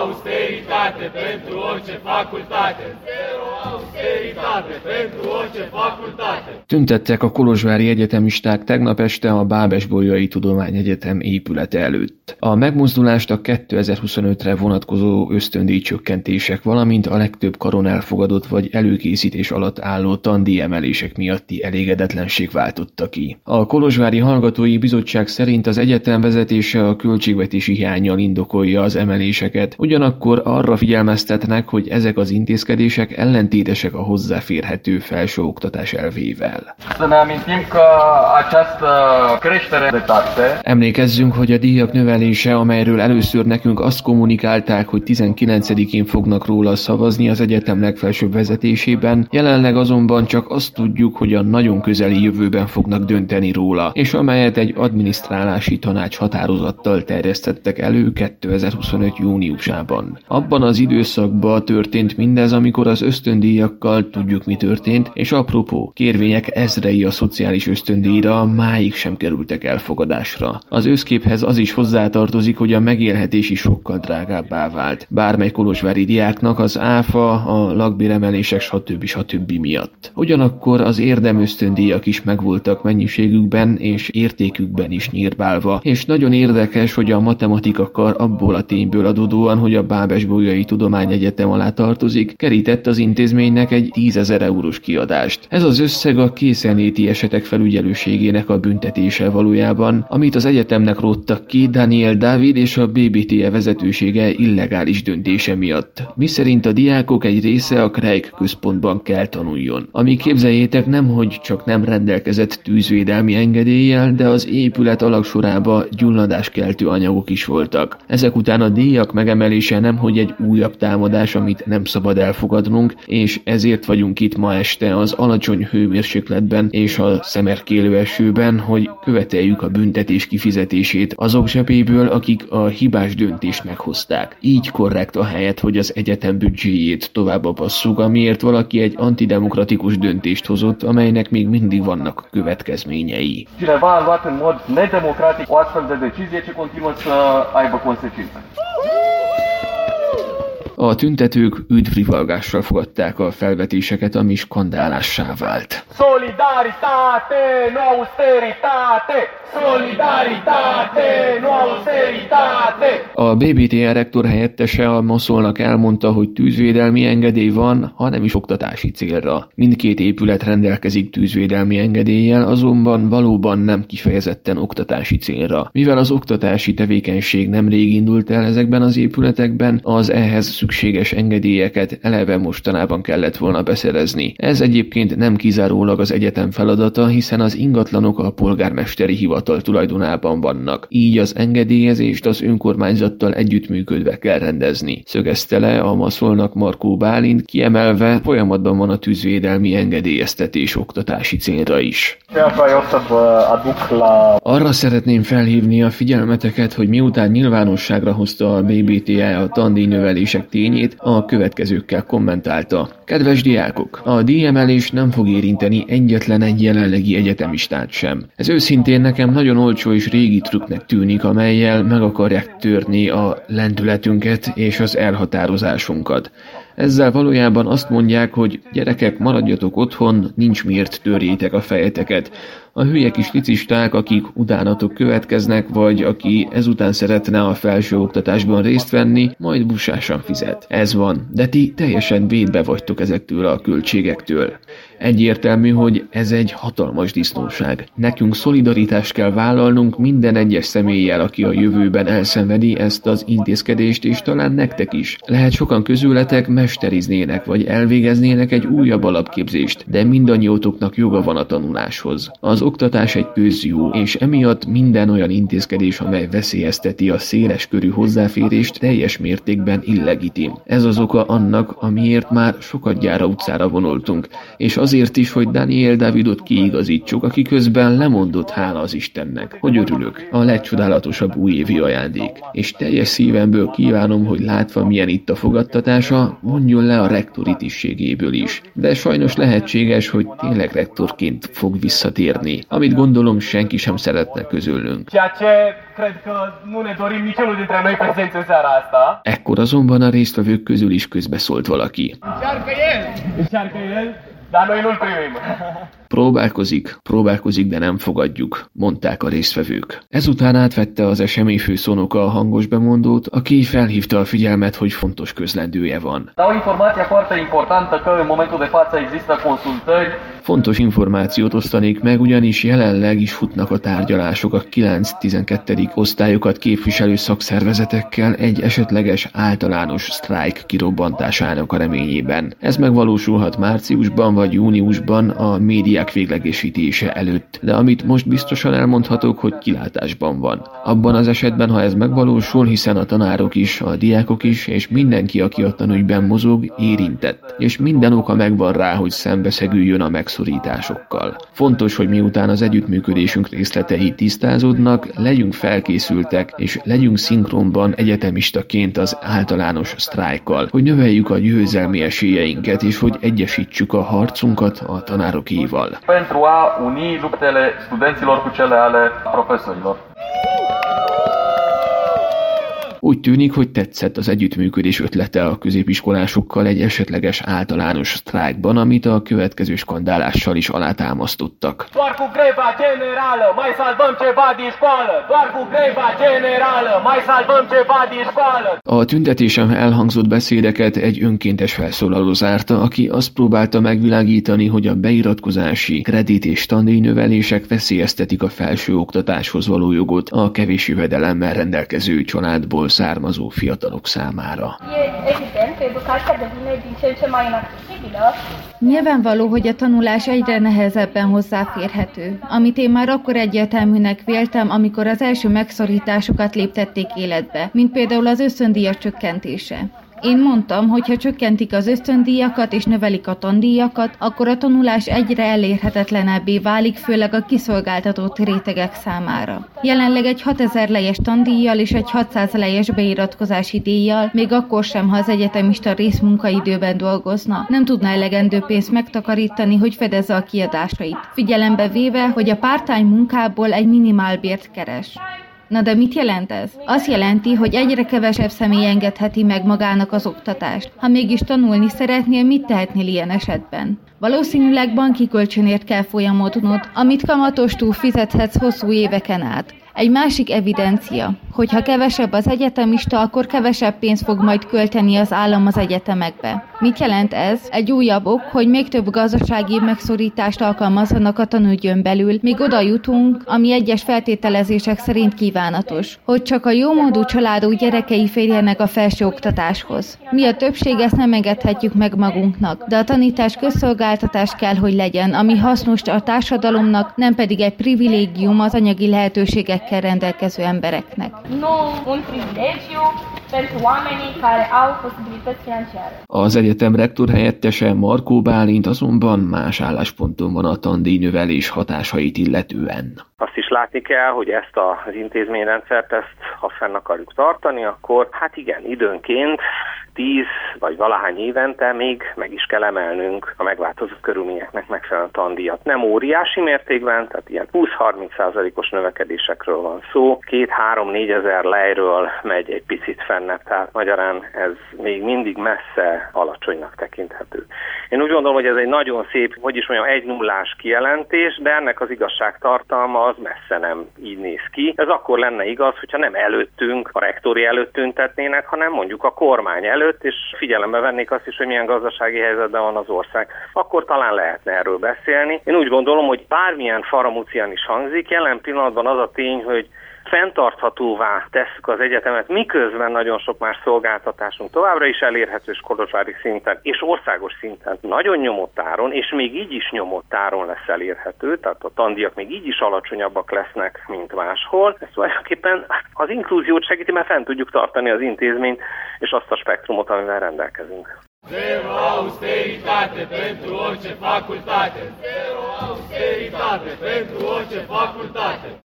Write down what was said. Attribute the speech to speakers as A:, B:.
A: austeritate pentru orice facultate! Zero austeritate pentru orice facultate! Tüntettek a kolozsvári egyetemisták tegnap este a Bábes-Bolyai Tudományegyetem épülete előtt. A megmozdulást a 2025-re vonatkozó ösztöndíjcsökkentések, valamint a legtöbb karon elfogadott vagy előkészítés alatt álló tandíjemelések miatti elégedetlenség váltotta ki. A Kolozsvári Hallgatói Bizottság szerint az egyetem vezetése a költségvetési hiánnyal indokolja az emeléseket, ugyanakkor arra figyelmeztetnek, hogy ezek az intézkedések ellentétesek a hozzáférhető felsőoktatás elvével. Emlékezzünk, hogy a díjak növelése, amelyről először nekünk azt kommunikálták, hogy 19-én fognak róla szavazni az egyetem legfelsőbb vezetésében, jelenleg azonban csak azt tudjuk, hogy a nagyon közeli jövőben fognak dönteni róla, és amelyet egy adminisztrálási tanács határozattal terjesztettek elő 2025. júniusában. Abban az időszakban történt mindez, amikor az ösztöndíjakkal tudjuk mi történt, és apropó, kérvények ezrei a szociális ösztöndíjra máig sem kerültek elfogadásra. Az összképhez az is hozzátartozik, hogy a megélhetés is sokkal drágábbá vált. Bármely kolozsvári diáknak az áfa, a lakbéremelések stb. Miatt. Ugyanakkor az érdemösztöndíjak is megvoltak mennyiségükben és értékükben is nyírbálva, és nagyon érdekes, hogy a matematika kar abból a tényből adódóan, hogy a Bábes-Bolyai Tudományegyetem alá tartozik, kerített az intézménynek egy 10 000 eurós kiadást. Ez az összeg a készenléti esetek felügyelőségének a büntetése valójában, amit az egyetemnek róttak ki Daniel Dávid és a BBTE vezetősége illegális döntése miatt. Miszerint a diákok egy része a Kreik központban kell tanuljon. Ami képzeljétek, nemhogy csak nem rendelkezett tűzvédelmi engedéllyel, de az épület alagsorába gyulladáskeltő anyagok is voltak. Ezek után a díjak megemelése nemhogy egy újabb támadás, amit nem szabad elfogadnunk, és ezért vagyunk itt ma este az alacsony hőmérsékletben és a szemerkélő esőben, hogy követeljük a büntetés kifizetését azok zsebéből, akik a hibás döntést meghozták. Így korrekt a helyet, hogy az egyetem büdzséjét tovább passzuk, amiért valaki egy antidemokratikus döntést hozott, amelynek még mindig vannak következményei.
B: Cineva a luat în mod nedemocratic o astfel de decizie ce continuă să aibă consecințe.
A: A tüntetők üdvrivalgással fogadták a felvetéseket, ami skandálássá vált.
B: Solidaritate, nu austeritate! Solidaritate, nu austeritate!
A: A BBTE rektor helyettese a Maszolnak elmondta, hogy tűzvédelmi engedély van, ha nem is oktatási célra. Mindkét épület rendelkezik tűzvédelmi engedéllyel, azonban valóban nem kifejezetten oktatási célra. Mivel az oktatási tevékenység nemrég indult el ezekben az épületekben, az ehhez szükséges engedélyeket eleve mostanában kellett volna beszerezni. Ez egyébként nem kizárólag az egyetem feladata, hiszen az ingatlanok a polgármesteri hivatal tulajdonában vannak. Így az engedélyezést az önkormányzattal együttműködve kell rendezni. Szögezte le a Maszolnak Markó Bálint, kiemelve folyamatban van a tűzvédelmi engedélyeztetés oktatási célra is. Arra szeretném felhívni a figyelmeteket, hogy miután nyilvánosságra hozta a BBTE a tandíjnövelések tényét, a következőkkel kommentálta. Kedves diákok, a díjemelés nem fog érinteni egyetlen egy jelenlegi egyetemistát sem. Ez őszintén nekem nagyon olcsó és régi trükknek tűnik, amellyel meg akarják törni a lendületünket és az elhatározásunkat. Ezzel valójában azt mondják, hogy gyerekek, maradjatok otthon, nincs miért törjétek a fejeteket. A hülye kis licisták, akik utánatok következnek, vagy aki ezután szeretne a felsőoktatásban részt venni, majd busásan fizet. Ez van, de ti teljesen védve vagytok ezektől a költségektől. Egyértelmű, hogy ez egy hatalmas disznóság. Nekünk szolidaritást kell vállalnunk minden egyes személlyel, aki a jövőben elszenvedi ezt az intézkedést, és talán nektek is. Lehet sokan közületek mesteriznének, vagy elvégeznének egy újabb alapképzést, de mindannyiótoknak joga van a tanuláshoz. Az oktatás egy közjó, és emiatt minden olyan intézkedés, amely veszélyezteti a széles körű hozzáférést, teljes mértékben illegitim. Ez az oka annak, amiért már sokadjára utcára vonultunk, és azért is, hogy Daniel Dávidot kiigazítsuk, aki közben lemondott, hála az Istennek, hogy örülök. A legcsodálatosabb újévi ajándék. És teljes szívemből kívánom, hogy látva milyen itt a fogadtatása, mondjon le a rektori tisztségéből is. De sajnos lehetséges, hogy tényleg rektorként fog visszatérni, amit gondolom senki sem szeretne közülnünk. Ekkor azonban a résztvevők közül is közbeszólt valaki. Próbálkozik, de nem fogadjuk, mondták a résztvevők. Ezután átvette az esemény főszónoka a hangos bemondót, aki felhívta a figyelmet, hogy fontos közlendője van. Fontos információt osztanék meg, ugyanis jelenleg is futnak a tárgyalások a 9-12. osztályokat képviselő szakszervezetekkel egy esetleges általános sztrájk kirobbantásának a reményében. Ez megvalósulhat márciusban vagy júniusban a médiák véglegesítése előtt, de amit most biztosan elmondhatok, hogy kilátásban van. Abban az esetben, ha ez megvalósul, hiszen a tanárok is, a diákok is, és mindenki, aki a tanügyben mozog, érintett, és minden oka megvan rá, hogy szembeszegüljön a megszorításokkal. Fontos, hogy miután az együttműködésünk részletei tisztázódnak, legyünk felkészültek, és legyünk szinkronban egyetemistaként az általános sztrájkkal, hogy növeljük a győzelmi esélyeinket, és hogy egyesítsük a harcunkat a tanárokéval.
B: Pentru a uni luptele studenților cu cele ale profesorilor.
A: Úgy tűnik, hogy tetszett az együttműködés ötlete a középiskolásokkal egy esetleges általános sztrájkban, amit a következő skandálással is alátámasztottak.
C: Doar cu greva generală mai salvăm ceva din școală! Doar cu greva generală mai salvăm ceva din școală!
A: A tüntetésen elhangzott beszédeket egy önkéntes felszólaló zárta, aki azt próbálta megvilágítani, hogy a beiratkozási, kredit és tandíjnövelések veszélyeztetik a felsőoktatáshoz való jogot a kevés jövedelemmel rendelkező családból származó fiatalok számára.
D: Nyilvánvaló, hogy a tanulás egyre nehezebben hozzáférhető, amit én már akkor egyértelműnek véltem, amikor az első megszorításokat léptették életbe, mint például az ösztöndíjak csökkentése. Én mondtam, hogy ha csökkentik az ösztöndíjakat és növelik a tandíjakat, akkor a tanulás egyre elérhetetlenebbé válik, főleg a kiszolgáltatott rétegek számára. Jelenleg egy 6000 lejes tandíjjal és egy 600 lejes beiratkozási díjjal, még akkor sem, ha az egyetemista részmunkaidőben dolgozna, nem tudna elegendő pénzt megtakarítani, hogy fedezze a kiadásait, figyelembe véve, hogy a part-time munkából egy minimálbért keres. Na de mit jelent ez? Azt jelenti, hogy egyre kevesebb személy engedheti meg magának az oktatást. Ha mégis tanulni szeretnél, mit tehetnél ilyen esetben? Valószínűleg banki kölcsönért kell folyamodnod, amit kamatostól fizethetsz hosszú éveken át. Egy másik evidencia, hogy ha kevesebb az egyetemista, akkor kevesebb pénzt fog majd költeni az állam az egyetemekbe. Mit jelent ez? Egy újabb ok, hogy még több gazdasági megszorítást alkalmazzanak a tanügyön belül, míg oda jutunk, ami egyes feltételezések szerint kívánatos, hogy csak a jómódú családok gyerekei férjenek a felsőoktatáshoz. Mi a többség, ezt nem engedhetjük meg magunknak, de a tanítás közszolgáltatás kell, hogy legyen, ami hasznos a társadalomnak, nem pedig egy privilégium az anyagi lehetőségekkel rendelkező embereknek.
A: Az egyetem rektor helyettese Markó Bálint azonban más állásponton van a tandíjnövelés hatásait illetően.
E: Azt is látni kell, hogy ezt az intézményrendszert, ha fenn akarjuk tartani, akkor hát igen, időnként 10 vagy valahány évente még meg is kell emelnünk a megváltozott körülményeknek megfelelően tandíjat. Nem óriási mértékben, tehát ilyen 20-30%-os növekedésekről van szó. 2-3-4 ezer lejről megy egy picit fennebb, tehát magyarán ez még mindig messze alacsonynak tekinthető. Én úgy gondolom, hogy ez egy nagyon szép, egy nullás kijelentés, de ennek az igazságtartalma az messze nem így néz ki. Ez akkor lenne igaz, hogyha nem előttünk, a rektori előtt tüntetnének, hanem mondjuk a kormány előtt, és figyelembe vennék azt is, hogy milyen gazdasági helyzetben van az ország. Akkor talán lehetne erről beszélni. Én úgy gondolom, hogy bármilyen faramúcián is hangzik, jelen pillanatban az a tény, hogy fenntarthatóvá tesszük az egyetemet, miközben nagyon sok más szolgáltatásunk továbbra is elérhető kolozsvári szinten és országos szinten nagyon nyomott áron, és még így is nyomott áron lesz elérhető, tehát a tandíjak még így is alacsonyabbak lesznek, mint máshol. Ez tulajdonképpen az inklúziót segíti, mert fent tudjuk tartani az intézményt és azt a spektrumot, amivel rendelkezünk.
C: Zero austeritate pentru orice facultate! Zero austeritate pentru orice facultate!